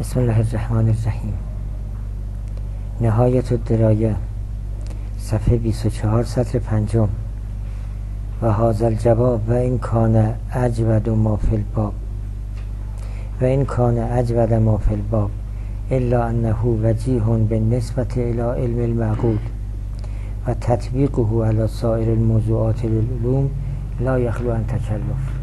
بسم الله الرحمن الرحیم. نهایت الدرایه، صفحه 24، سطر 5. و هذا الجواب و این کان اجود ما فی الباب و این کان اجود ما فی الباب الا انه وجیه بالنسبة الى علم المعقول و تطبیقه علی سایر الموضوعات العلوم لا یخلو عن تکلف.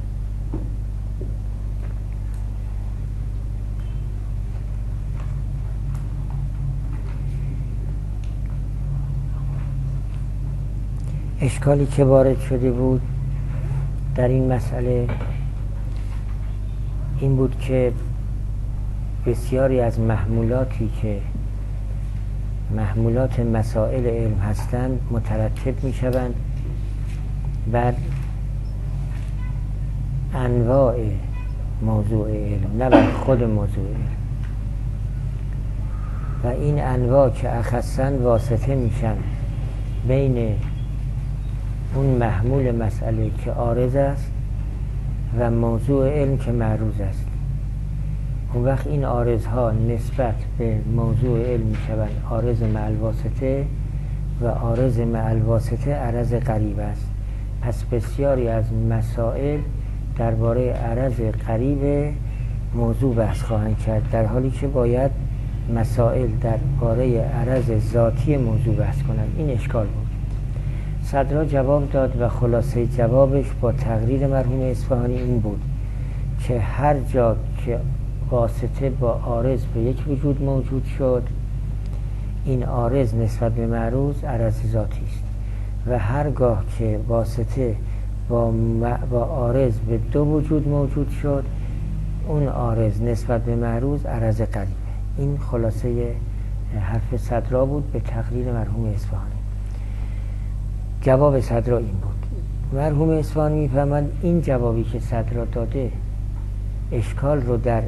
اشکالی که وارد شده بود در این مسئله این بود که بسیاری از محمولات مسائل علم هستند مترتب می شوند بر انواع موضوع علم، نه بر خود موضوع علم. و این انواع که اخصاً واسطه میشن بین اون محمول مسئله که عارض است و موضوع علم که معروض است. اون وقت این عارضها نسبت به موضوع علم می شوند عارض مع الواسطه و عارض مع الواسطه عرض قریب است. پس بسیاری از مسائل درباره عرض قریب موضوع بحث خواهند کرد، در حالی که باید مسائل درباره عرض ذاتی موضوع بحث کنند. این اشکال بود. صدرا جواب داد و خلاصه جوابش با تقریر مرحوم اصفهانی این بود که هر جا که واسطه با عارض به یک وجود موجود شد، این عارض نسبت به معروض عرض ذاتی است و هرگاه که واسطه با عارض به دو وجود موجود شد، اون عارض نسبت به معروض عرض قریبه. این خلاصه حرف صدرا بود به تقریر مرحوم اصفهانی. جواب صدرا این بود. مرحوم اصفهانی می‌فرماید این جوابی که صدرا داده اشکال رو در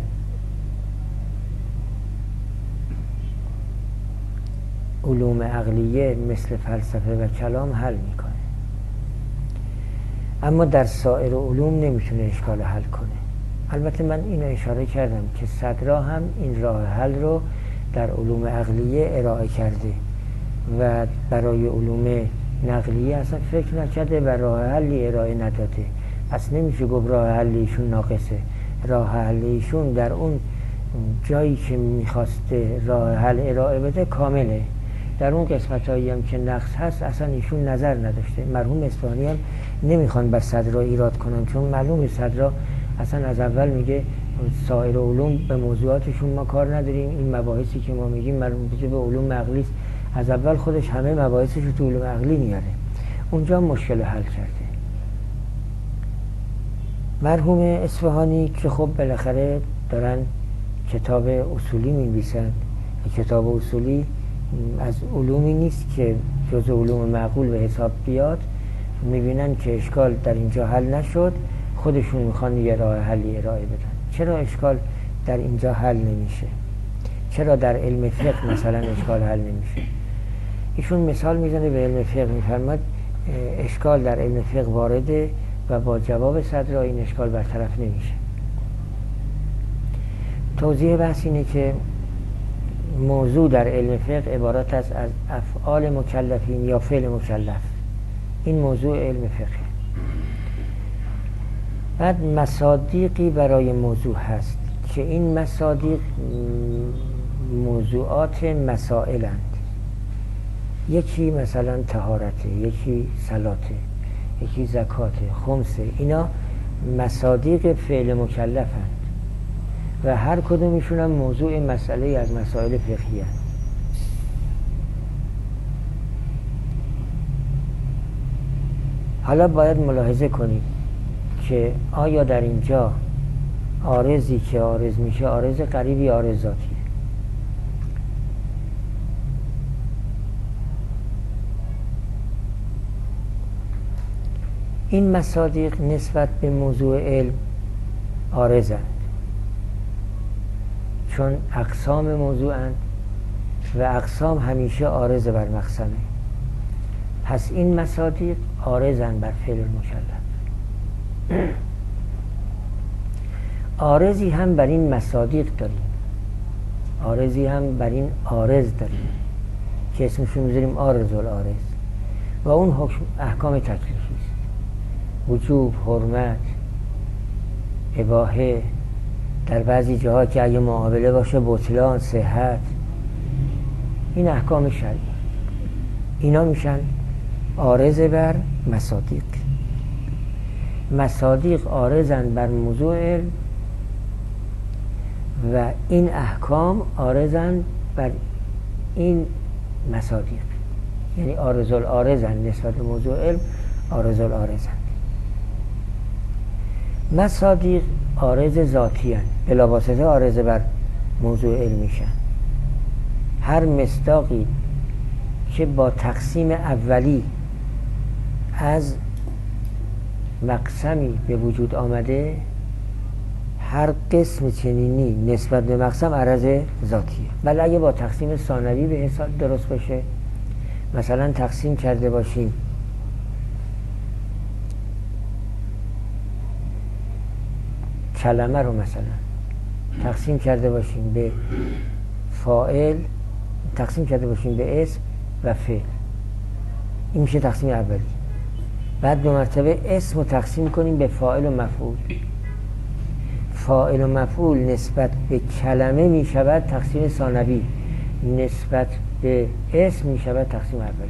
علوم عقلیه مثل فلسفه و کلام حل میکنه، اما در سایر علوم نمیتونه اشکال حل کنه. البته من اینو اشاره کردم که صدرا هم این راه حل رو در علوم عقلیه ارائه کرده و برای علوم نقلیه اصلا فکر نکرده و راه حلی ارائه نداده. پس نمیشه گفت راه حلیشون ناقصه. راه حلیشون در اون جایی که میخواسته راه حل ارائه بده کامله. در اون قسمتایی هم که نقص هست اصلا ایشون نظر نداشته. مرحوم اصفهانی هم نمیخوان بر صدرا ایراد کنن، چون معلومه صدرا اصلا از اول میگه سایر علوم به موضوعاتشون ما کار نداریم، این مباحثی که ما میگیم مربوط به علوم عقلی است. از اول خودش همه مباحثش رو تو علوم عقلی میاره. اونجا مشکل حل کرده. مرحوم اصفهانی که خب بالاخره دارن کتاب اصولی می‌نویسن، کتاب اصولی از علومی نیست که جز علوم معقول به حساب بیاد، میبینن که اشکال در اینجا حل نشد، خودشون میخوان یه راه حلی ارائه بدن. چرا اشکال در اینجا حل نمیشه؟ چرا در علم فقه مثلا اشکال حل نمیشه؟ ایشون مثال میزنه به علم فقه، میفرماد اشکال در علم فقه وارده و با جواب صدرا این اشکال برطرف نمیشه. توضیح بحث اینه که موضوع در علم فقه عبارت است از افعال مکلفین یا فعل مکلف. این موضوع علم فقه. بعد مصادیقی برای موضوع هست که این مصادیق موضوعات مسائلند. یکی مثلا طهارته، یکی صلاته، یکی زکاته، خمسه. اینا مصادیق فعل مکلفند و هر کدومشون هم موضوع مسئله از مسائل فقهی هست. حالا باید ملاحظه کنید که آیا در اینجا عارضی که عارض میشه عارض قریبی عارض ذاتیه. این مصادیق نسبت به موضوع علم عارضند، چون اقسام موضوعند و اقسام همیشه عارض بر مقسمه. پس این مصادیق عارضند بر فعل المکلف. عارضی هم بر این مصادیق داریم عارضی هم بر این عارض داریم که اسمشون میذاریم عارض العارض و اون حکم احکام تکلیفی است. وجوب، حرمت، اباحه، در بعضی جاها که اگه معامله باشه بطلان، صحت، این احکام شرعی اینا میشن عارض بر مصادیق. مصادیق عارضن بر موضوع علم و این احکام عارضن بر این مصادیق، یعنی عارض العارضن نسبت به موضوع علم، عارض العارضن. مصادیق عارض ذاتی هستند، بلا واسطه عارض بر موضوع علم میشن. هر مصداقی که با تقسیم اولی از مقسمی به وجود آمده، هر قسم چنینی نسبت به مقسم عرض ذاتیه. ولی اگه با تقسیم ثانوی به حساب درست بشه، مثلا تقسیم کرده باشیم کلمه رو، مثلا تقسیم کرده باشیم به فاعل، تقسیم کرده باشیم به اسم و فعل، این میشه تقسیم اولی. بعد به مرتبه اسم رو تقسیم کنیم به فاعل و مفعول. فاعل و مفعول نسبت به کلمه می شود تقسیم ثانوی، نسبت به اسم می شود تقسیم اولی.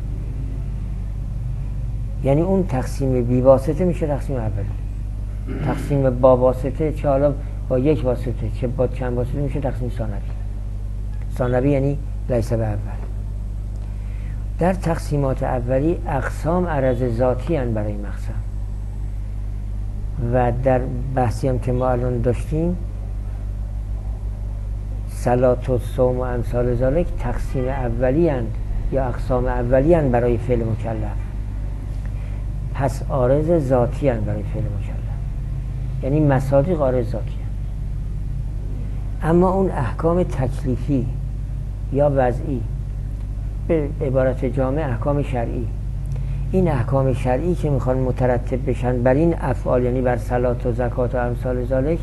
یعنی اون تقسیم بی واسطه میشه تقسیم اولی. تقسیم با واسطه، چه حالا با یک واسطه چه با چند واسطه، میشه تقسیم ثانوی. ثانوی یعنی لیس به اول. در تقسیمات اولی اقسام عرض ذاتی هستند برای مقسم و در بحثی هم که ما الان داشتیم صلات و صوم و امثال ذالک تقسیم اولی هستند یا اقسام اولی هستند برای فعل مکلف، پس عارض ذاتی هستند برای فعل مکلف، یعنی مصادیق عارض ذاتی هستند. اما اون احکام تکلیفی یا وضعی، به عبارت جامع احکام شرعی، این احکام شرعی که میخوان مترتب بشن بر این افعال، یعنی بر صلات و زکات و امثال ذالک،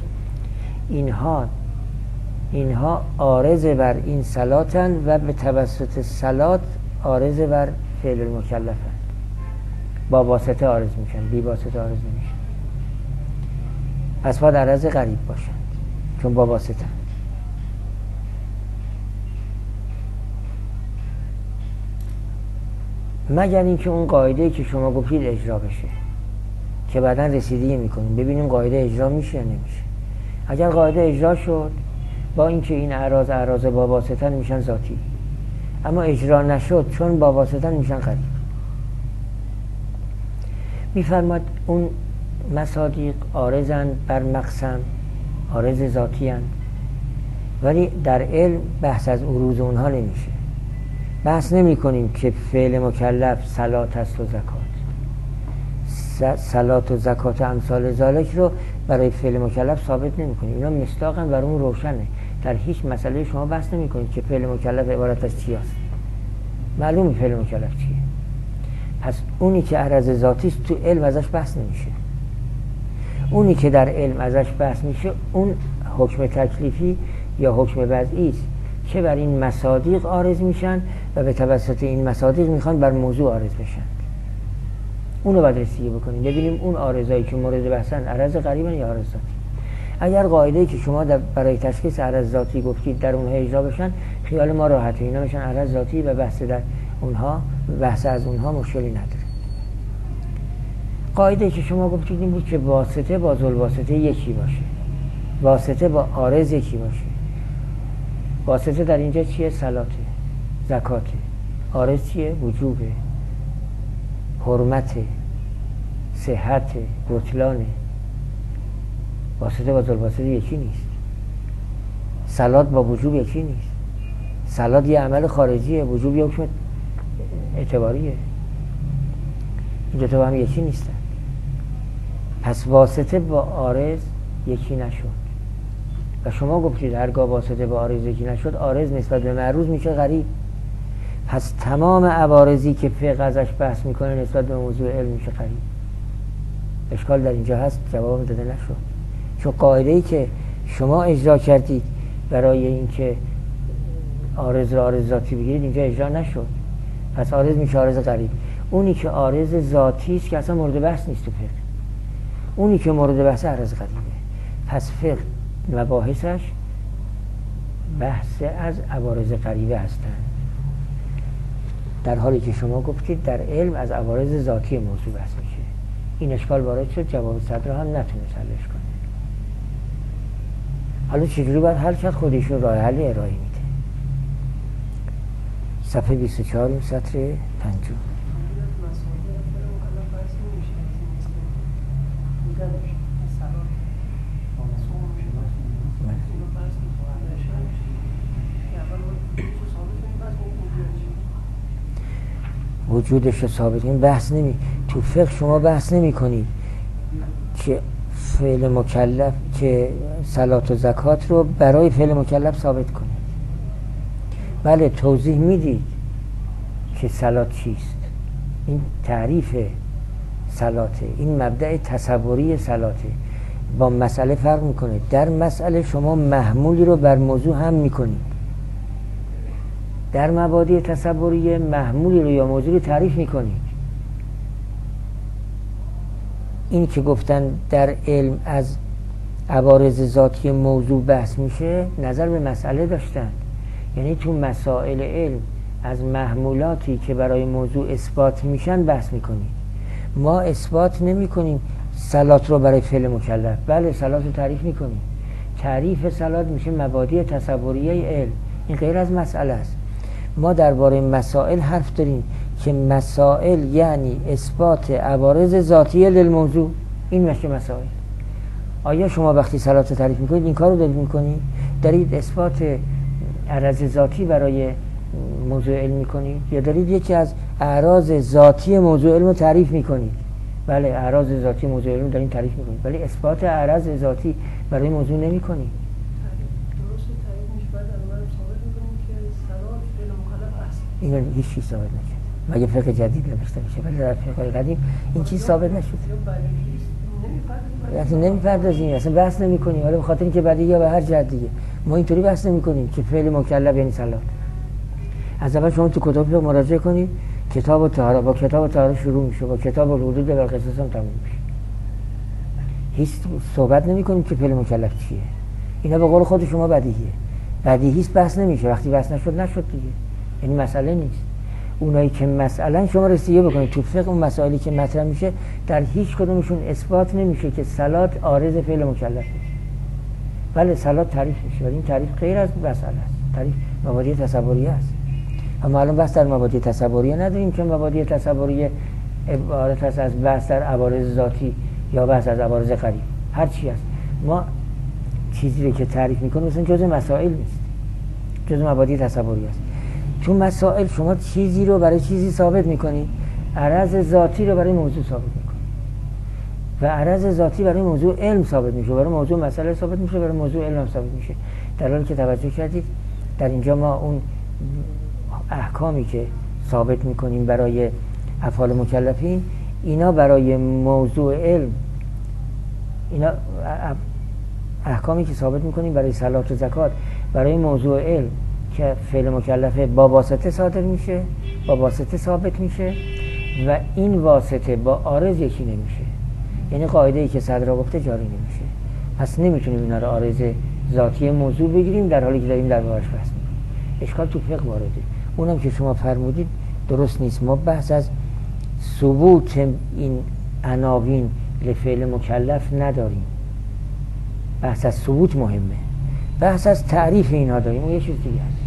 اینها عارض بر این صلاتن و به توسط صلات عارض بر فعل المکلفن. با واسطه عارض میشن، بی واسطه عارض نمیشن. پس باید عرض غریب باشن چون با واسطه. مگر اینکه اون قاعده‌ای که شما گفتید اجرا بشه که بعداً رسیدگی میکنیم ببینیم قاعده اجرا میشه یا نمیشه. اگر قاعده اجرا شد، با اینکه این اعراض با واسطه میشن ذاتی، اما اجرا نشد چون با واسطه میشن غریب. میفرماد اون مصادیق عارضن بر مقسم، عارض ذاتی هستند، ولی در علم بحث از عروض اونها نمیشه. بحث نمی کنیم که فعل مکلف صلات است و زکات. صلات و زکات و امثال ذالک رو برای فعل مکلف ثابت نمی کنیم. اینا مصداقاً بر اون روشنه. در هیچ مسئله شما بحث نمی کنید که فعل مکلف عبارت از چی است. معلومه فعل مکلف چیه. پس اونی که عرض ذاتی است تو علم ازش بحث نمیشه. اونی که در علم ازش بحث میشه اون حکم تکلیفی یا حکم وضعی است که بر این مصادیق عارض میشن و به توسط این مصادیق میخوان بر موضوع عارض بشن. اونو باید رسیدگی بکنیم ببینیم اون عارضایی که مورد بحثن عرض غریبن یا عارض ذاتی. اگر قاعده‌ای که شما برای تشخیص عرض ذاتی گفتید در اونها اجرا بشن، خیال ما راحته، اینا میشن عرض ذاتی و بحث در اونها، بحث از اونها مشکلی نداره. قاعده‌ای که شما گفتید این بود که واسطه با ذل واسطه یکی باشه، واسطه با عارض یکی باشه. واسطه در اینجا چیه؟ صلاته، زکاته. عارض چیه؟ وجوبه، حرمته، صحته، بطلانه. واسطه با ذل واسطه یکی نیست. صلات با وجوب یکی نیست. صلات یه عمل خارجیه، وجوب یه حکم اعتباریه. این دو تا با هم یکی نیستن. پس واسطه با عارض یکی نشد و شما گفتید هرگاه واسطه با عارض یکی نشد، عارض نسبت به معروض میشه غریب. پس تمام عوارضی که فقه ازش بحث میکنه نسبت به موضوع علم میشه غریب. اشکال در اینجا هست، جواب داده نشد. چون قاعده‌ای که شما اجرا کردید برای اینکه عارض را عارض ذاتی بگیرید اینجا اجرا نشد، پس عارض میشه عارض غریب. اونی که عارض ذاتی است که اصلا مورد بحث نیست تو فقه، اونی که مورد بحث عارض غریبه. پس فقه مباحثش بحث از عوارض غریبه هستند، در حالی که شما گفتید در علم از عوارض ذاتی موضوع بحث میشه. این اشکال وارد شد، جواب صدر هم نتونست حلش کنه. حالا چجوری باید حل کرد؟ خودشون راه حل ارائه میده. صفحه 24 سطر 5. وجودش رو ثابت کنید، بحث نمی تو فقه شما بحث نمی کنید که فعل مکلف که صلات و زکات رو برای فعل مکلف ثابت کنید. بله توضیح میدید که صلات چیست، این تعریف صلاته، این مبدأ تصوری صلاته، با مسئله فرق میکنه. در مسئله شما محمولی رو بر موضوع هم میکنید، در مبادی تصوریه محمولی رو یا موضوع رو تعریف میکنید. این که گفتن در علم از عوارض ذاتی موضوع بحث میشه نظر به مسئله داشتن، یعنی تو مسائل علم از محمولاتی که برای موضوع اثبات میشن بحث میکنید. ما اثبات نمیکنیم صلات رو برای فعل مکلف، بله صلات رو تعریف میکنیم. تعریف صلات میشه مبادی تصوریه علم، این غیر از مسئله است. ما درباره مسائل حرف داریم که مسائل یعنی اثبات عوارض ذاتیه للموضوع، این میشه مسائل. آیا شما وقتی صلات رو تعریف میکنید این کار رو دارید میکنید؟ دارید اثبات عرض ذاتی برای موضوع علم میکنید یا دارید یکی از اعراض ذاتی موضوع علم رو تعریف میکنید؟ بله اعراض ذاتی موضوع علم دارید تعریف میکنید، ولی اثبات اعراض ذاتی برای موضوع نمیکنید. اینو هیچ چیز ثابت نشد، مگه فقه جدید نوشته میشه، ولی در فقه قدیم این چیز ثابت نشد. اصلا نمیپردازیم، اصلا بحث نمیکنیم، حالا به خاطر اینکه بعدی یا به هر جهت دیگه ما اینطوری بحث نمیکنیم که فعل مکلف یعنی صلات. از اول شما تو کتاب فقه مراجعه کنید، کتاب الطهاره با کتاب الطهاره شروع میشه، با کتاب الحدود و القصاص هم تموم میشه. هیچ صحبت نمیکنیم که فعل مکلف چیه. اینا به قول خود شما بدیهیه، بدیهی است، بحث نمیشه. وقتی بحث نشد دیگه یعنی مسئله نیست. اونایی که مسئله شما رسیه بکنید تو فقه، اون مسائلی که مطرح میشه در هیچ کدومشون اثبات نمیشه که صلات عارض فعل مکلفه. بله صلات تعریف میشه، ولی این تعریف غیر از مسئله است، تعریف مبادی تصوریه است. اما الان بحث در مبادی تصوریه نداریم که مبادی تصوریه عبارت است از بحث در عوارض ذاتی یا بحث از عوارض غریب، هر چی است. ما چیزی که تعریف میکنیم مثلا جزء مسائل نیست، جزء مبادی تصوریه است. تو مسائل شما چیزی رو برای چیزی ثابت میکنی، عرض ذاتی رو برای موضوع ثابت میکنی و عرض ذاتی برای موضوع علم ثابت میشه، برای موضوع مسئله ثابت میشه، برای موضوع علم ثابت میشه. در حالی که توجه کردید در اینجا ما اون احکامی که ثابت میکنیم برای افعال مکلفین، اینا برای موضوع علم، اینا احکامی که ثابت میکنیم برای صلات و زکات برای موضوع علم که فعل مکلفه با واسطه صادر میشه، با واسطه ثابت میشه و این واسطه با عارض یکی نمیشه. یعنی قاعده ای که صدر گفته جاری نمیشه. پس نمیتونیم اینا رو عارض ذاتی موضوع بگیریم در حالی که داریم در بارش بحث میکنیم. اشکال تو فقه وارده. اونم که شما فرمودید درست نیست. ما بحث از ثبوت این عناوین لفعل مکلف نداریم. بحث از ثبوت مهمه. بحث از تعریف اینها داریم، اون یه چیز دیگه است.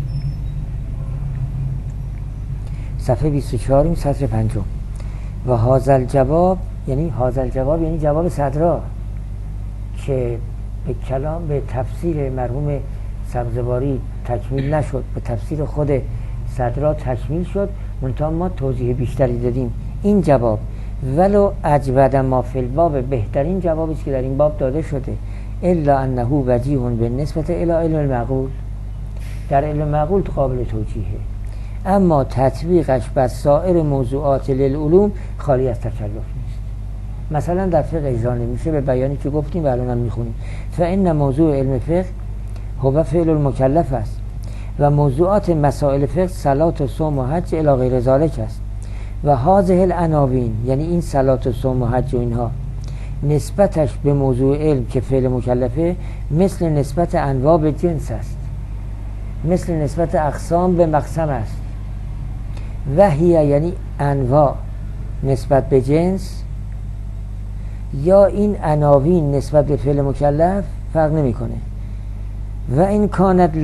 صفحه 24 سطر 5. و هازل جواب یعنی جواب صدرا که به کلام به تفسیر مرحوم سبزواری تکمیل نشد، به تفسیر خود صدرا تکمیل شد، منتها ما توضیح بیشتری دادیم. این جواب ولو اجود ما فی الباب، بهترین جوابی است که در این باب داده شده، الا انه وجیه بالنسبه الی علم المعقول، در علم معقول قابل توجیهه، اما تطبیقش بر سایر موضوعات للعلوم خالی از تکلف نیست. مثلا در فقه اجرا نمیشه به بیانی که گفتیم و الان هم میخونیم، فان موضوع علم فقه هو فعل المکلف است و موضوعات مسائل فقه صلات و صوم و حج الی غیر ذالک است و هذه العناوین، یعنی این صلات و صوم و حج و اینها، نسبتش به موضوع علم که فعل مکلفه مثل نسبت انواع به جنس است، مثل نسبت اقسام به مقسم است. و هی یعنی انواع نسبت به جنس یا این عناوین نسبت به فعل مکلف فرق نمیکنه. و این کانت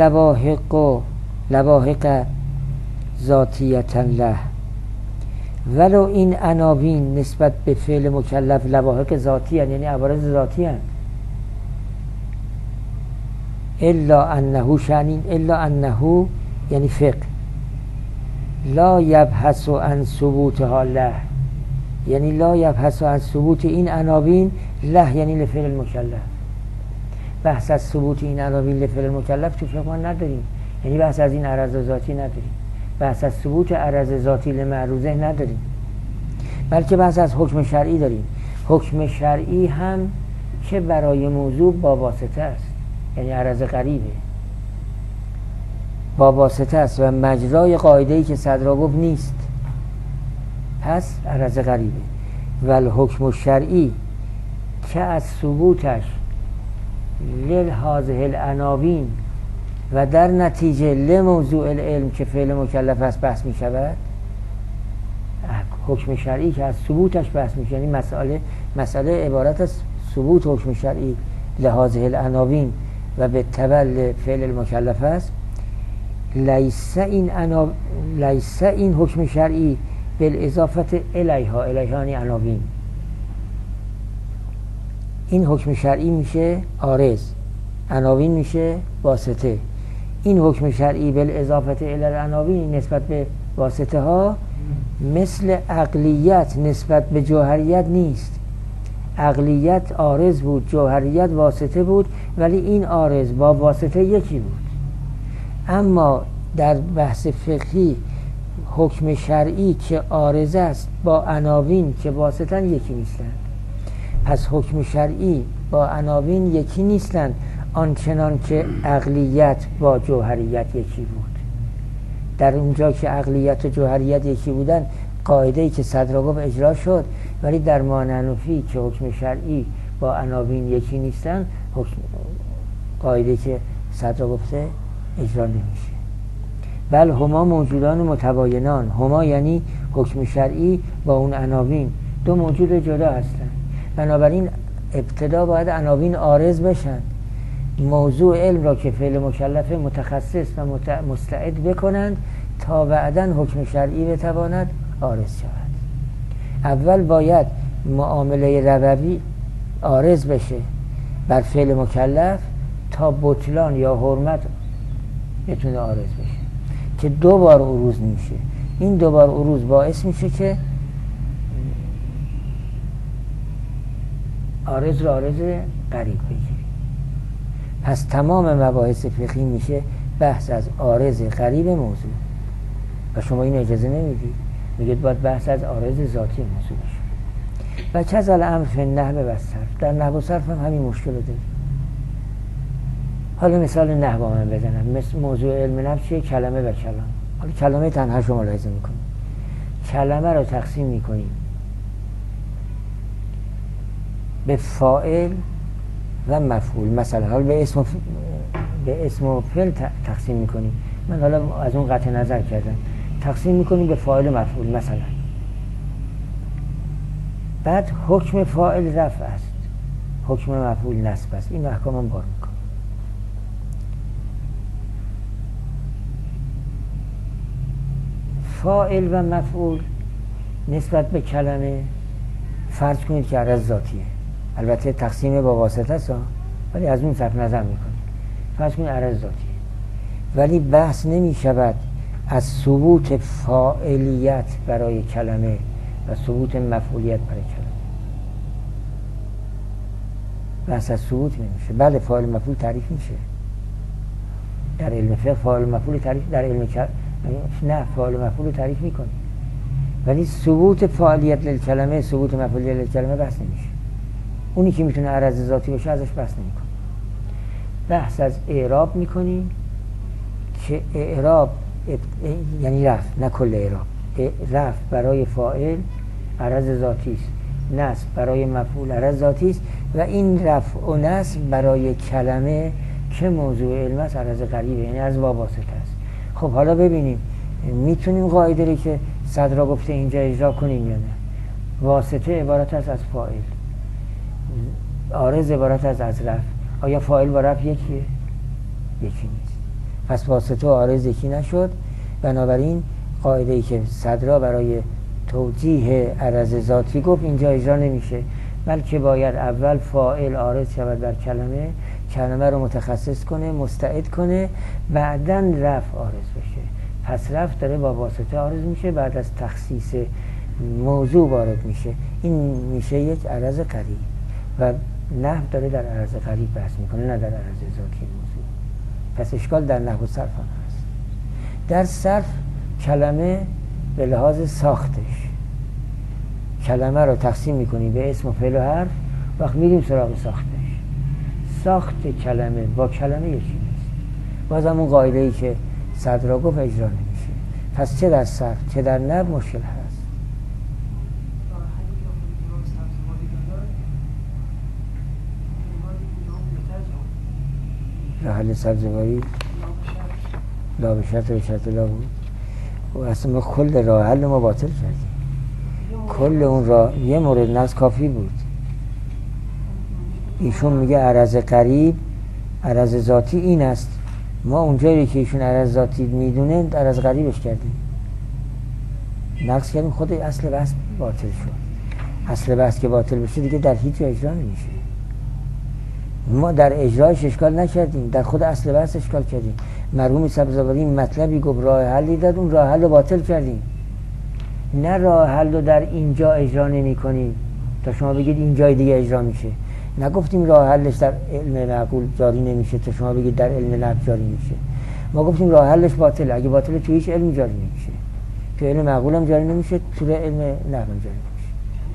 لواحق ذاتیتا له، ولو این عناوین نسبت به فعل مکلف لواحق ذاتی هستند، یعنی عوارض ذاتی هستند، الا انه شأن، الا انه یعنی فقه، لا یبحث عن ثبوتها له، یعنی لا یبحث عن ثبوت این عناوین له، یعنی لفعل المکلف. بحث از ثبوت این عناوین لفعل المکلف تو فقه ما نداریم، یعنی بحث از این عرض ذاتی نداریم، بحث از ثبوت عرض ذاتی لمعروضه نداریم، بلکه بحث از حکم شرعی داریم. حکم شرعی هم که برای موضوع با واسطه است، یعنی عرض غریبه، با واسطه است و مجرای قاعده‌ای که صدر گفت نیست، پس عرض غریبه. ول حکم شرعی که از ثبوتش لهذه العناوین و در نتیجه لموضوع العلم که فعل مکلف است بحث می شود. حکم شرعی که از ثبوتش بحث می شود، یعنی مسئله عبارت از ثبوت حکم شرعی لهذه العناوین و به تبع فعل المکلف است. لیس این حکم شرعی بالاضافه الیها، یعنی عناوین، این حکم شرعی میشه عارض، عناوین میشه واسطه. این حکم شرعی بالاضافه الی العناوین نسبت به واسطه ها مثل عقلیت نسبت به جوهریت نیست. عقلیت عارض بود، جوهریت واسطه بود، ولی این عارض با واسطه یکی بود. اما در بحث فقهی حکم شرعی که عارض است با عناوین که واسطن یکی نیستند. پس حکم شرعی با عناوین یکی نیستند، آنچنان که عقلیت با جوهریت یکی بود. در اونجا که عقلیت و جوهریت یکی بودن قاعده‌ای که صدر گفت اجرا شد، ولی در مانعنفی که حکم شرعی با عناوین یکی نیستن، قاعده‌ای که صدر گفته اجرا نمیشه. بل هما موجودان متباینان، هما یعنی حکم شرعی با اون عناوین دو موجود جدا هستند. بنابراین ابتدا باید عناوین عارض بشن، موضوع علم را که فعل مکلف متخصص و مستعد بکنند تا بعداً حکم شرعی بتواند عارض شود. اول باید معامله ربوی عارض بشه بر فعل مکلف تا بطلان یا حرمت بتونه عارض بشه که دو بار عروض میشه. این دو بار عروض باعث میشه که عارض را عارض غریب بگیری. پس تمام مباحث فقهی میشه بحث از عارض غریب موضوع و شما این اجازه نمیدید، میگید باید بحث از عارض ذاتی موضوع بشه. و کذا الامر فی النحو و الصرف، در نحو و صرف هم همین مشکل رو داریم. حالا مثال نحو من بزنم. مثل موضوع علم نحو چیه؟ کلمه و کلام. حالا کلمه تنها شما ملاحظه میکنیم، کلمه رو تقسیم میکنیم به فاعل و مفعول. مثلا حالا به اسم و فعل تقسیم میکنیم. من حالا از اون قطع نظر کردم، تقسیم میکنیم به فاعل و مفعول. مثلا بعد حکم فاعل رفع است، حکم مفعول نصب است. این احکام هم بار میکنم. فاعل و مفعول نسبت به کلمه فرض کنید که عرض ذاتیه، البته تقسیم با واسطه است ولی از اون صرف نظر میکنید، فرض کنید عرض ذاتیه، ولی بحث نمی شود از ثبوت فاعلیت برای کلمه و ثبوت مفعولیت برای کلمه. بحث از ثبوت نمیشه. بله فاعل مفعول تعریف میشه در علم فقه، فاعل مفعول تعریف در علم نه فاعل مفعول تعریف میکنه، ولی ثبوت فاعلیت للکلمه، ثبوت مفعولیت للکلمه بحث نمیشه. اونی که میتونه عرض ذاتی باشه ازش بحث نمیکنه. بحث از اعراب میکنیم که اعراب یعنی رفع، نه کل اعراب، رفع برای فاعل عرض ذاتی است، نصب برای مفعول عرض ذاتی است و این رفع و نصب برای کلمه که موضوع علم است عرض غریبه، یعنی از وابسته است. خب حالا ببینیم میتونیم قاعده رو که صدرا گفته اینجا اجرا کنیم یا نه. واسطه عبارت است از فاعل، عارض عبارت است از رفع. آیا فاعل با رفع یکیه؟ یکی نیست. پس واسطه و عارض یکی نشد. بنابراین قاعده ای که صدرا برای توجیه عرض ذاتی گفت اینجا اجرا نمیشه، بلکه باید اول فاعل عارض شود بر کلمه، کلمه رو متخصص کنه، مستعد کنه، بعداً رفع عارض بشه. پس رفع داره با واسطه عارض میشه، بعد از تخصیص موضوع وارد میشه. این میشه یک عرض قریب و نحو داره در عرض قریب بحث میکنه، نه در عرض ذاتی موضوع. پس اشکال در نحو و صرف هم هست. در صرف کلمه به لحاظ ساختش کلمه رو تقسیم میکنیم به اسم و فعل و حرف. وقت میریم سراغ ساختش، ساخت کلمه با کلمه یکی نیست. باز همون قاعده ای که صدرا گفت اجرا نمیشه. پس چه در صرف چه در نحو مشکل هست. راه حل سبزواری لا به شرط و شرط لا بود و اصلا ما کل راه حل ما باطل کردیم. کل اون راه یه مورد نقص کافی بود. ایشون میگه عرض قریب عرض ذاتی این است، ما اونجایی که ایشون عرض ذاتی میدونه عرض قریبش کردیم، نقص کردیم. خود اصل بحث باطل شد. اصل بحث که باطل بشه دیگه در هیچ جا اجرا نمیشه. ما در اجرایش اشکال نکردیم، در خود اصل بحث اشکال کردیم. مرحوم سبزواری مطلبی گفت راه حلی داد، اون راه حل رو باطل کردیم. نه راه حل رو در اینجا اجرا نمی کنیم تا شما بگید اینجای دیگه اجرا میشه. نگفتیم راه حلش در علم معقول جاری نمیشه تا شما بگید در علم نحو جاری میشه. ما گفتیم راه حلش باطله. اگه باطله تو هیچ علم جاری نمیشه، تو علم معقول هم جاری نمیشه، تو علم نحو هم جاری نمیشه.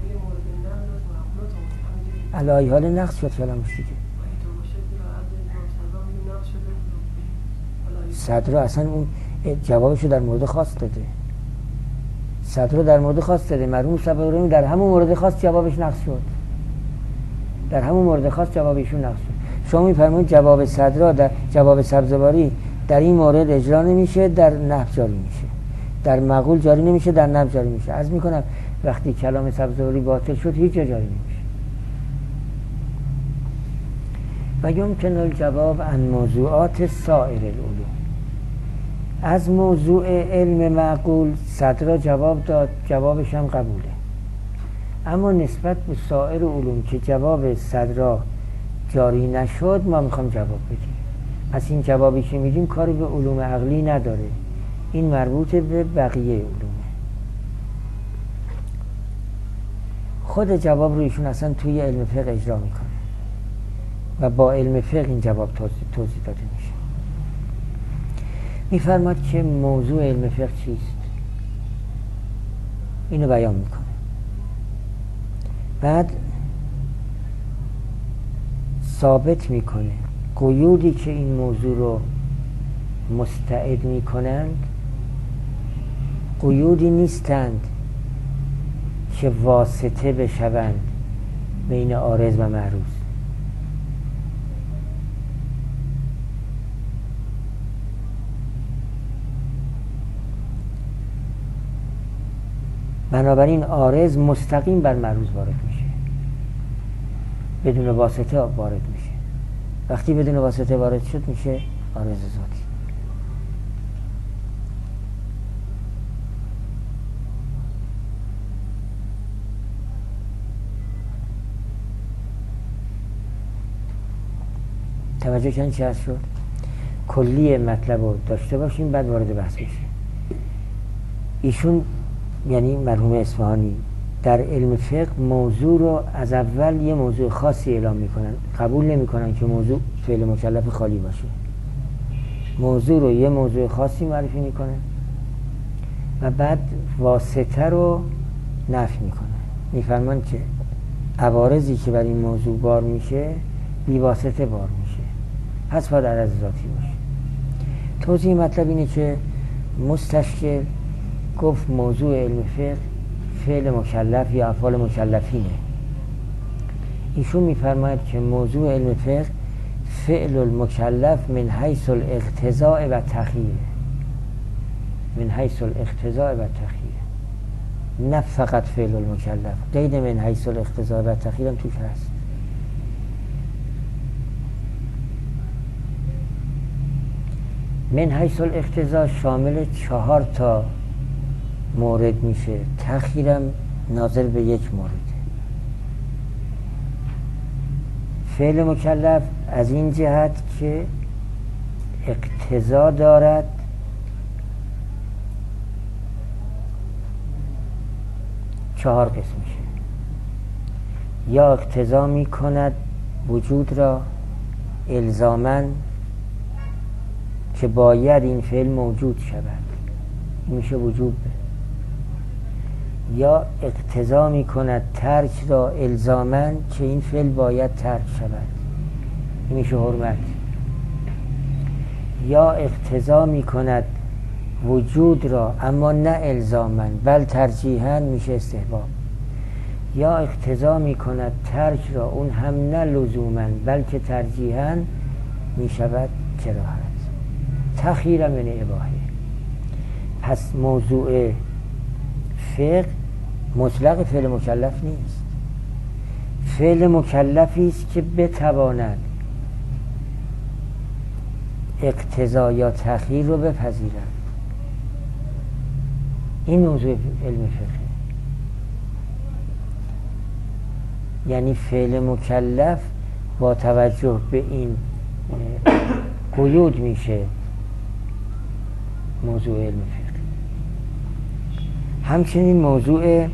علای حال نقص شد کلامش دیگه. صدرا اصلا اون جوابشو در مورد خاص داده. صدرا در مورد خاص داده. مرحوم صبوری در همون مورد خاص جوابش نقص شد. در همون مورد خاص جوابشون نقص شد. شما میفرمایید جواب صدرا در جواب سبزواری در این مورد اجرا نمیشه، در نحو جاری میشه، در معقول جاری نمیشه، در نحو جاری میشه. عرض میکنم وقتی کلام سبزواری باطل شد هیچ جا جاری نمیشه. و یمکن الجواب عن موضوعات سایر العلوم. از موضوع علم معقول صدرا جواب داد، جوابش هم قبوله. اما نسبت به سایر علوم که جواب صدرا جاری نشد ما میخوام جواب بدیم. پس این جوابی که میدیم کاری به علوم عقلی نداره، این مربوط به بقیه علومه. خود جواب رو ایشون اصلا توی علم فقه اجرا میکنه و با علم فقه این جواب توضیح داده میشه. میفرماد که موضوع علم فقه چیست، اینو بیان میکنه. بعد ثابت میکنه قیودی که این موضوع رو مستعد میکنند قیودی نیستند که واسطه بشوند بین عارض و معروض. بنابراین عارض مستقیم بر معروض وارد میشه، بدون واسطه وارد میشه. وقتی بدون واسطه وارد شد میشه عارض ذاتی. توجه کن چه هست شد؟ کلی مطلب رو داشته باشیم بعد وارد بحث بشیم. ایشون یعنی مرحوم اصفهانی در علم فقه موضوع رو از اول یه موضوع خاصی اعلام میکنن، قبول نمیکنن که موضوع فعل مکلف خالی باشه. موضوع رو یه موضوع خاصی معرفی میکنن و بعد واسطه رو نفی میکنن. میفرمان که عوارضی که بر این موضوع بار میشه بی واسطه بار میشه، پس باید عرض ذاتی باشه. توضیح مطلب اینه که مستشکل گفت موضوع علم فقه فعل مکلف یا افعال مکلفینه. ایشون میفرماید که موضوع علم فقه فعل المکلف من حیث الاقتضاء و تخییر، من حیث الاقتضاء و تخییر، نه فقط فعل المکلف، قید من حیث الاقتضاء و تخییر هم توش هست. من حیث الاقتضاء شامل 4 تا مورد میشه، تخییرم ناظر به 1 مورده. فعل مکلف از این جهت که اقتضا دارد چهار قسم میشه. یا اقتضا میکند وجود را الزاماً که باید این فعل موجود شود، میشه وجوب. یا اقتضا میکند ترک را الزاماً که این فعل باید ترک شود، میشه حرمت. یا اقتضا میکند وجود را اما نه الزاماً بل ترجیحاً، میشه استحباب. یا اقتضا میکند ترک را اون هم نه لزوماً بلکه ترجیحاً، میشود کراهت. تخییر من اباحه. پس موضوع فقه مطلق فعل مکلف نیست. فعل مکلفی است که بتواند اقتضا یا تخییر رو بپذیرد. این موضوع علم فقه. یعنی فعل مکلف با توجه به این قیود میشه موضوع علم فقه. همچنین موضوع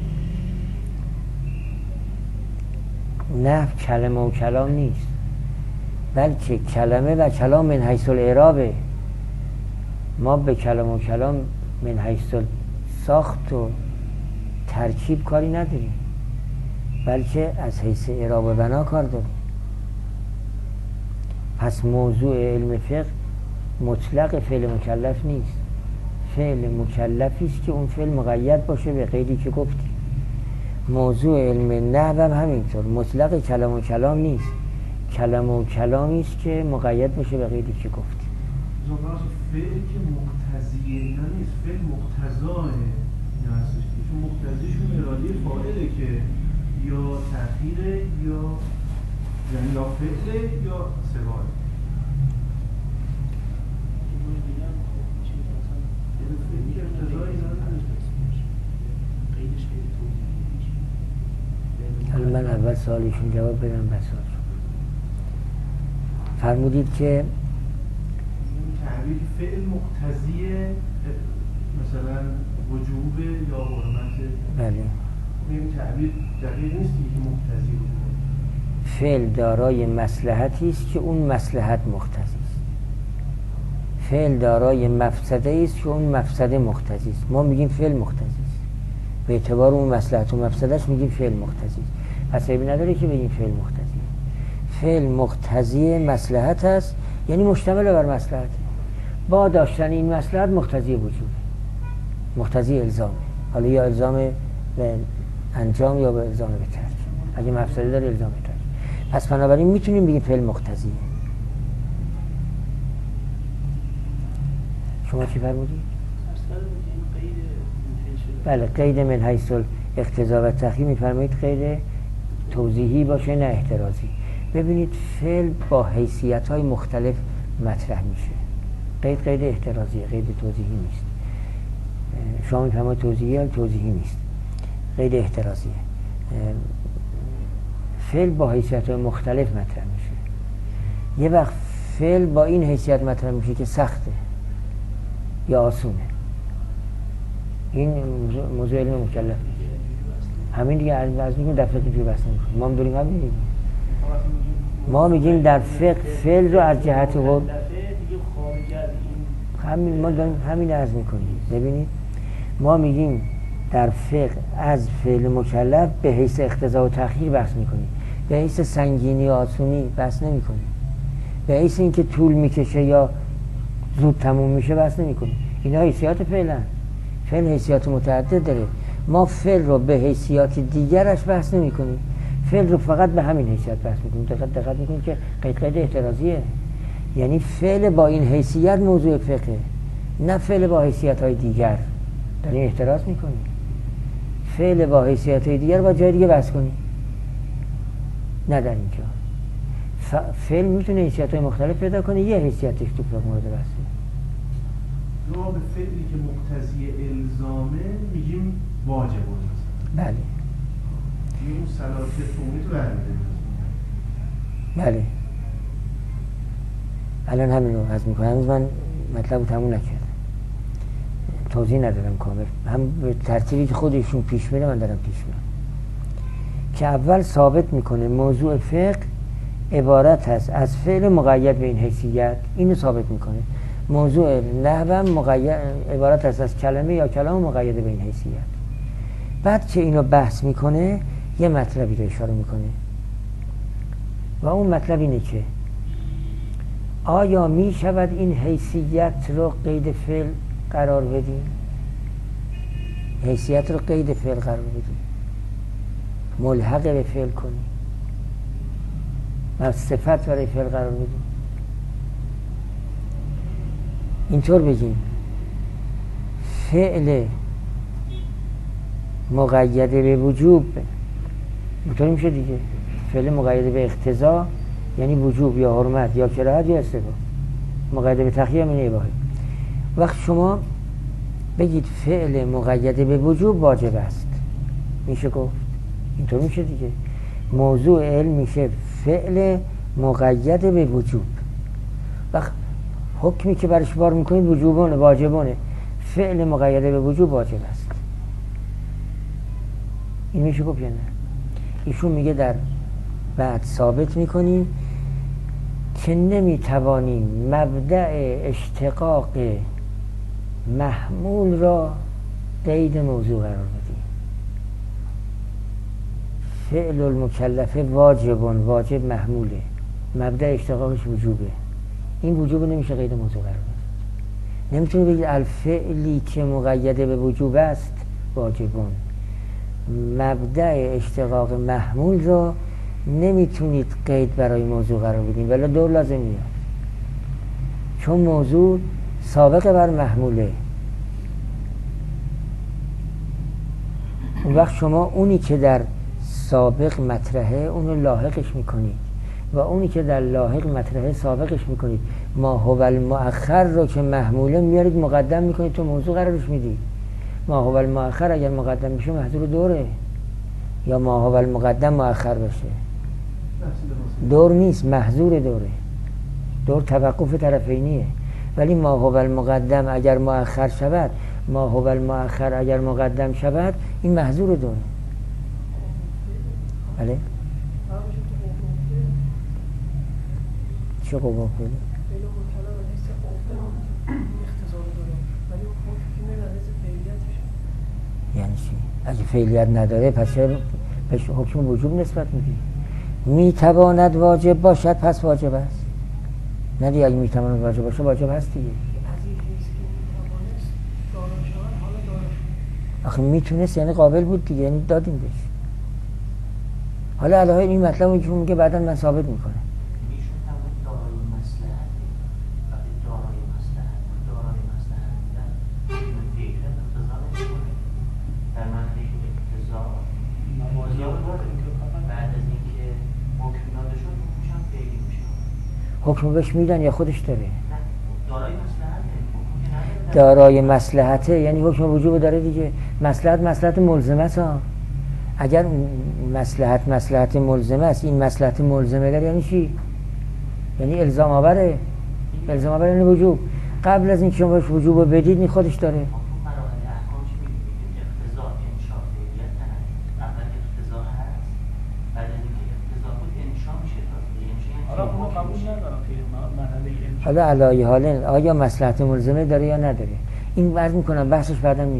نحو کلمه و کلام نیست، بلکه کلمه و کلام من حیث الاعرابه. ما به کلمه و کلام من حیث ساخت و ترکیب کاری نداریم، بلکه از حیث اعراب و بنا کار داریم. پس موضوع علم فقه مطلق فعل مکلف نیست. فعل مکلفی است که اون فعل مقید باشه به قیدی که گفتیم. موضوع علم نحو هم همینطور، مطلق کلام و کلام نیست. کلام و کلامی است که مقید باشه به قیدی که گفتیم. زبان فعل که مقتضیه نیست، فعل مقتضاه این هستش. چون مقتضیشون اراده فاعله که یا تأخیر یا یعنی یا فعل یا سوال. حالا من اول سوالیشون جواب بدم بس. فرمودید که تعبیر فعل مقتضی مثلا وجوب یا حرمت. بله. این تعبیر دقیق نیست که مقتضی بود. فعل دارای مصلحتی است که اون مصلحت مقتضی است. فعل دارای مفسده است که اون مفسده مقتضی است. ما میگیم فعل مقتضی است. به اعتبار اون مصلحت و مفسدهش میگیم فعل مقتضی است. پس عیبی نداره که بگیم فعل مقتضی. فعل مقتضی مصلحت است، یعنی مشتمل بر مصلحت. با داشتن این مصلحت مقتضی وجود، مقتضی الزامه. حالا یا الزام به انجام یا به الزام به ترک. اگه مفسده داره الزام به ترک. پس بنابراین میتونیم بگیم فعل مقتضیه. شما چی فرمودید؟ بله، قید من حیث الاقتضا و تخییر میفرمایید قید توضیحی باشه نه احترازی. ببینید فعل با حیثیت‌های مختلف مطرح میشه. قید احترازیه، قید توضیحی نیست. شما میفرمایید توضیحی یا توضیحی نیست، قید احترازیه. فعل با حیثیت‌های مختلف مطرح میشه. یه وقت فعل با این حیثیت مطرح میشه که سخته یا آسونه. این موضوع علم مکلف همین دیگه. از میگیم در فقه اینجوری بحث نمی‌کنیم. ما هم داریم همین دیگه. ما میگیم در فقه فعل رو از جهت همین ما داریم همین عرض میکنیم. ببینید ما میگیم در فقه از فعل مکلف به حیث اقتضا و تخییر بحث میکنیم، به حیث سنگینی و آسونی بحث نمیکنیم، به حیث اینکه طول میکشه یا زود تموم میشه بحث نمیکنیم. اینا حیثیات فعلا، فعل حیثیات متعدد داره. ما فعل رو به حیثیات دیگرش بحث نمیکنیم، فعل رو فقط به همین حیثیت بحث میکنیم. دقت میکنیم که قید احترازیه، یعنی فعل با این حیثیت موضوع فقه، نه فعل با حیثیت های دیگر. داریم احتراز میکنیم. فعل با حیثیت های دیگر با جای دیگه بحث کنیم، نه در اینجا. فعل میتونه حیثیت های مختلف پیدا کنه، یه حیثیتش تو فقه مورد بحثه. ما به فعلی که مقتضی الزامه میگیم واجب است. بله. اون صلاحیت عمومی تو برمی‌داریم. بله. الان همین رو عرض میکنم. هنوز من مطلب رو تموم نکردم، توضیح ندادم کامل. هم به ترتیبی که خودشون پیش میره من دارم پیش میرم. که اول ثابت میکنه موضوع فقه عبارت هست از فعل مقید به این حیثیت. اینو ثابت میکنه. موضوع نحو مقید عبارت هست از کلمه یا کلام مقید به این حیثیت. بعد که اینو بحث میکنه یه مطلبی رو اشاره میکنه و اون مطلب اینه که آیا می شود این حیثیت رو قید فعل قرار بدیم؟ حیثیت رو قید فعل قرار بدیم، ملحق به فعل کنیم و صفت برای فعل قرار بدیم. اینطور بگیم فعل مقید به وجوب، اینطور میشه دیگه. فعل مقید به اقتضا یعنی وجوب یا حرمت یا کراهت یا استحباب. مقید به تخییر یعنی اباحه. وقت شما بگید فعل مقید به وجوب واجب است، میشه گفت. اینطور میشه دیگه. موضوع علم میشه فعل مقید به وجوب. وقت حکمی که برش بار میکنید وجوبونه، واجبونه. فعل مقید به وجوب واجب است. این میشه گفت یا نه؟ ایشون میگه در بعد ثابت میکنیم که نمیتوانیم مبدأ اشتقاق محمول را قید موضوع قرار بدیم. فعل المکلفه واجب محموله، مبدأ اشتقاقش وجوبه. این وجوب نمیشه قید موضوع قرار بدیم. نمیتونه بگید الفعلی که مقید به وجوب است واجبون. مبدأ اشتقاق محمول را نمیتونید قید برای موضوع قرار بدین، ولی دور لازم میاد، چون موضوع سابق بر محموله. اون وقت شما اونی که در سابق مطرحه اونو لاحقش میکنید و اونی که در لاحق مطرحه سابقش میکنید. ما هو المؤخر رو که محموله میارید مقدم میکنید تو موضوع قرارش میدید. ما هو المؤخر اگر مقدم بشه محضور دوره، یا ما هو المقدم مؤخر بشه دور نیست، محضور دوره. دور توقف طرفینیه. ولی ما هو المقدم اگر مؤخر شود، ما هو المؤخر اگر مقدم شود، این محضور دوره. بله؟ چه قوا کنه؟ یعنی چی؟ اگه فعلیت نداره پس بهش حکم وجوب نسبت میدی. میتواند واجب باشد پس واجب است. نه دیگه اگه میتواند واجب باشه واجب هست دیگه. آخه میتونست یعنی قابل بود دیگه، یعنی دادیم بهش. حالا علاوه این مطلب که میگه بعدا من ثابت میکنم. حکم بهش میدن یا خودش داره؟ دارای مصلحته، یعنی حکم وجوب داره دیگه. مصلحت ملزمه است. اگر مصلحت ملزمه است، این مصلحت ملزمه داره یعنی چی؟ یعنی الزام آوره. الزام آوره یعنی وجوب. قبل از این که شما بهش وجوب بدید این خودش داره. حالا علای حالن آیا مصلحت ملزمه داره یا نداره؟ این عرض میکنم بحثش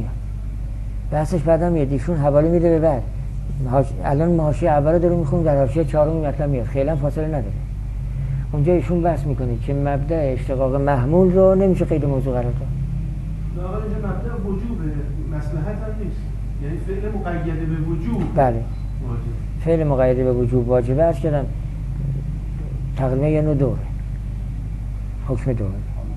بعدا میاد. ایشون حواله میده به بعد. الان حاشیه اول رو داریم میخونیم، در حاشیه چهارم مطلب میاد. خیلی فاصله نداره. اونجا ایشون بحث میکنه که مبدأ اشتقاق محمول رو نمیشه قید موضوع قرار داد. نه آقا اینجا مبدأ وجوبه، مصلحت هم نیست، یعنی فعل مقیده به وجوب. بله واجب. فعل مقیده به وجوب واجبه. عرض کردم تقریبا یه نوع دوره، حکم دوره.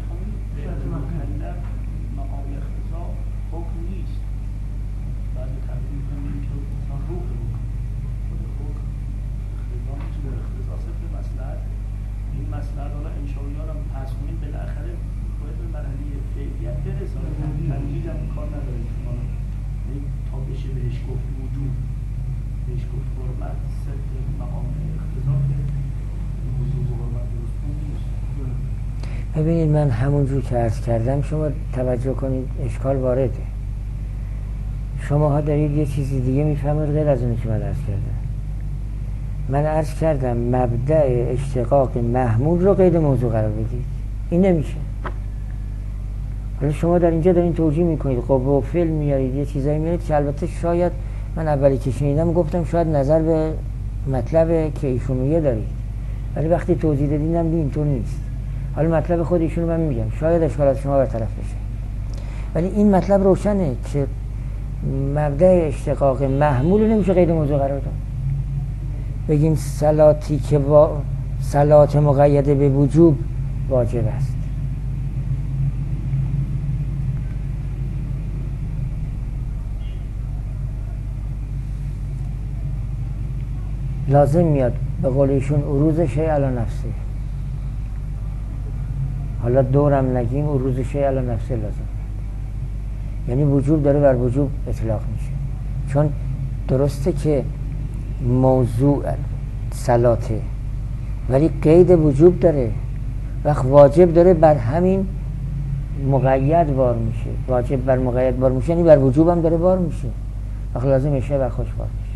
ببینید من همونجور که عرض کردم شما توجه کنید اشکال وارده. شماها دارید یه چیزی دیگه میفهمید غیر از اونی که من عرض کردم. من عرض کردم مبدأ اشتقاق محمول رو قید موضوع قرار بدید، این نمیشه. ولی شما در اینجا دارین توجیه میکنید، قوه و فعل میارید، یه چیزایی میارید که البته شاید من اولی که شنیدم گفتم شاید نظر به مطلب که ایشون میگه دارید، ولی وقتی توضیح دادینم اینطور نیست. حالا مطلب خود ایشون من میگم شاید اشکالات شما برطرف بشه، ولی این مطلب روشنه که مبدأ اشتقاق محمول نمیشه قید موضوع قرار داد. بگیم صلاتی که با صلات مقیده به وجوب واجب است، لازم میاد به قول ایشون عروض شیء علی نفسه. حالا دورم نگیم عروض شیء علی نفسه لازم، یعنی وجوب داره بر وجوب اطلاق میشه. چون درسته که موضوع صلاته ولی قید وجوب داره، وقت واجب داره بر همین مقید بار میشه، واجب بر مقید بار میشه یعنی بر وجوب هم داره بار میشه، وقت لازم میشه بر خوش بار میشه.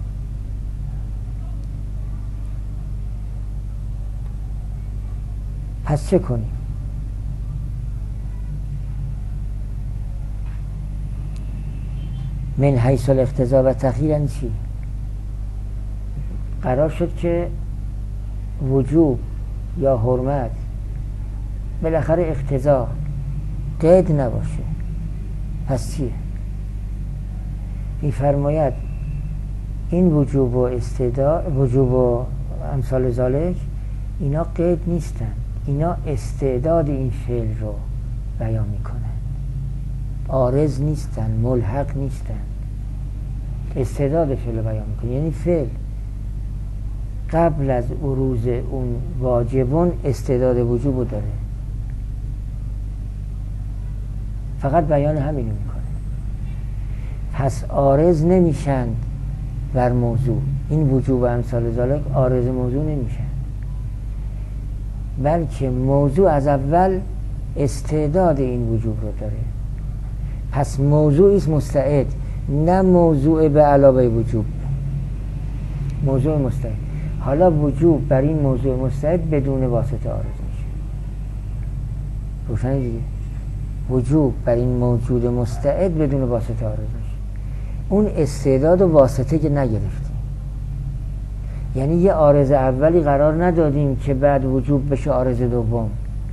پس چه کنیم؟ من حیث الاقتضا و تأخیر یعنی چی؟ قرار شد که وجوب یا حرمت بالاخره اقتضا قید نباشه، پس چیه؟ می‌فرماید این وجوب و استعداد، وجوب و امثال ذالک اینا قید نیستن، اینا استعداد این فعل رو بیان میکنن، عارض نیستن، ملحق نیستن، استعداد فعل رو بیان میکنن. یعنی فعل قبل از بروز اون واجبون استعداد وجوب داره، فقط بیان همینو میکنه. پس عارض نمیشن بر موضوع، این وجوب و امثال ذالک عارض موضوع نمیشن، بلکه موضوع از اول استعداد این وجوب رو داره. پس موضوعی است مستعد، نه موضوع به علاوه وجوب، موضوع مستعد. حالا وجوب بر این موضوع مستعد بدون واسطه عارض میشه، روشنه دیگه. وجوب بر این موجود مستعد بدون واسطه عارض میشه. اون استعداد و واسطه که نگرفتیم، یعنی یه عارض اولی قرار ندادیم که بعد وجوب بشه عارض دوم،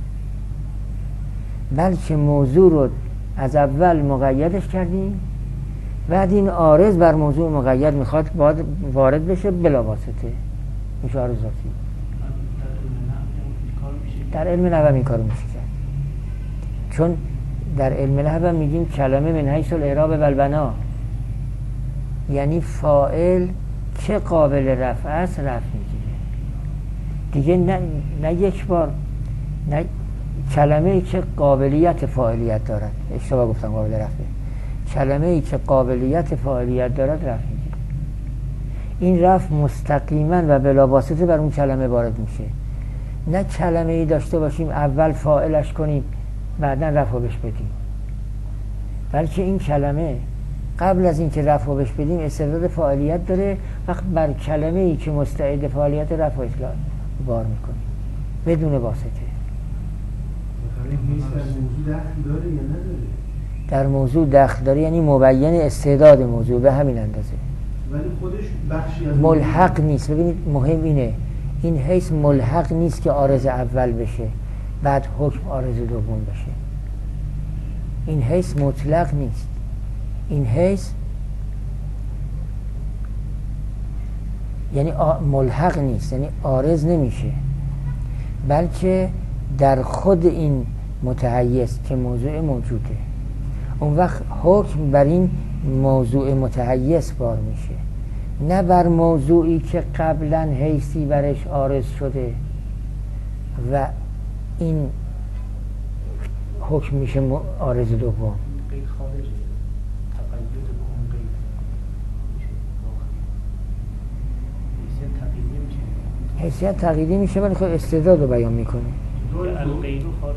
بلکه موضوع رو از اول مقیدش کردیم، بعد این عارض بر موضوع مقید میخواد وارد بشه بلا واسطه، میشه عارض ذاتی. در علم نحو این کارو میشه کرد، چون در علم نحو میگیم کلمه من حیث الاعراب و البنا، یعنی فاعل که قابل رفع است رفع میگیره دیگه، نه یک بار، نه کلمه‌ای که قابلیت فاعلیت دارد، اشتباه گفتم قابل رفعه، کلمه‌ای که قابلیت فاعلیت دارد رفع میگیره. این رفع مستقیما و بلا واسطه بر اون کلمه وارد میشه، نه کلمه‌ای داشته باشیم اول فاعلش کنیم بعداً رفع بهش بدیم، بلکه این کلمه قبل از اینکه رفع بهش بدیم استعداد فاعلیت داره، وقت بر کلمه‌ای که مستعد فاعلیت رفع اطلاق بار میکنیم بدون واسطه. داره یا نداره؟ در موضوع دخل داره، یعنی مبین استعداد موضوع به همین اندازه، ولی خودش بخشی از ملحق نیست. ببینید مهم اینه این حیث ملحق نیست که عارض اول بشه بعد حکم عارض دوم بشه. این حیث مطلق نیست، این حیث یعنی ملحق نیست، یعنی عارض نمیشه، بلکه در خود این متحیز که موضوع موجوده، اون وقت حکم بر این موضوع متحیز بار میشه، نه بر موضوعی که قبلا حیثی برش عارض شده و این حکم میشه عارض دوم. قید خارجه، تقید به اون قید میشه. حیثیت تقییدی میشه ولی خب استعداد رو بیان میکنه. القید خارجی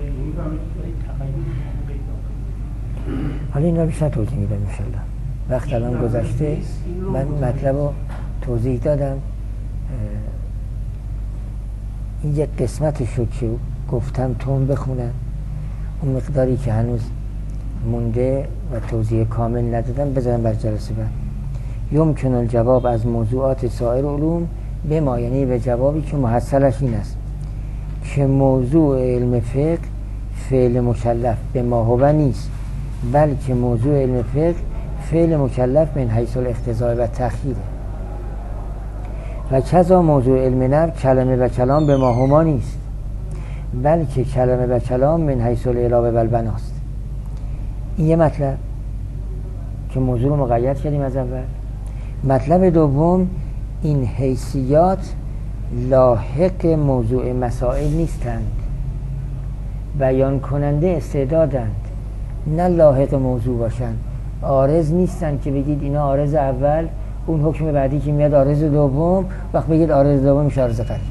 حالا این رو بیشتر توضیح میدم انشالله. وقت الان گذشته، من مطلب رو توضیح دادم. این یک قسمت شد که گفتم تون بخونم، اون مقداری که هنوز مونده و توضیح کامل ندادم بذارم بر جلسه بعد. یمکن الجواب از موضوعات سایر علوم به ما، یعنی به جوابی که محصلش این است که موضوع علم فقه فعل مکلف به ما هو نیست، بلکه موضوع علم فقه فعل مکلف من حیث الاقتضاء و تخییره. و کذا موضوع علم نحو کلمه و کلام به ما هما نیست، بلکه کلمه و کلام من حیث الاعراب و البناست. این یه مطلب که موضوع رو مقید کردیم از اول. مطلب دوم، این حیثیات لاحق موضوع مسائل نیستند، بیان کننده استعدادند، نه لاحق موضوع باشند. عارض نیستند که بگید اینا عارض اول، اون حکم بعدی که میاد عارض دوم، وقت بگید عارض دوم میشه عارض قریب.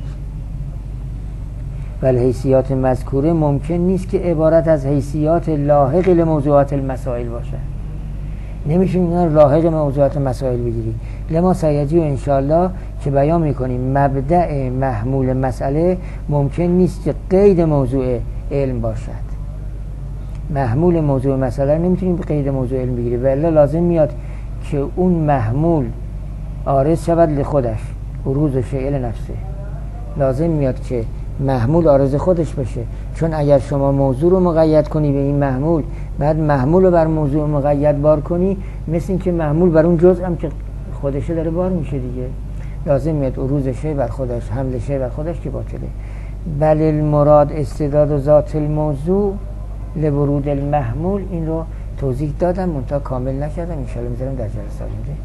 ولی حیثیات مذکوره ممکن نیست که عبارت از حیثیات لاحق لموضوعات المسائل باشه. نمیشه اینا لاحق موضوعات مسائل بگیری. لما سیجی و انشاءالله که بیان میکنیم مبدأ محمول مسئله ممکن نیست که قید موضوع علم باشد. محمول موضوع مسئله نمیتونیم قید موضوع علم بگیری و الا لازم میاد که اون محمول عارض شود لخودش، عروض فعل نفسه. لازم میاد که محمول عارض خودش بشه، چون اگر شما موضوع رو مقید کنی به این محمول، بعد محمول رو بر موضوع مقید بار کنی، مثل این که محمول بر اون جزء هم که خودشه داره بار میشه دیگه. لازم میاد عروض شی بر خودش، حمل شی بر خودش که باطله. بل المراد استعداد و ذات الموضوع لورود المحمول. این رو توضیح دادم منتها کامل نکردم، ان شاء الله میذارم در جلسه آینده.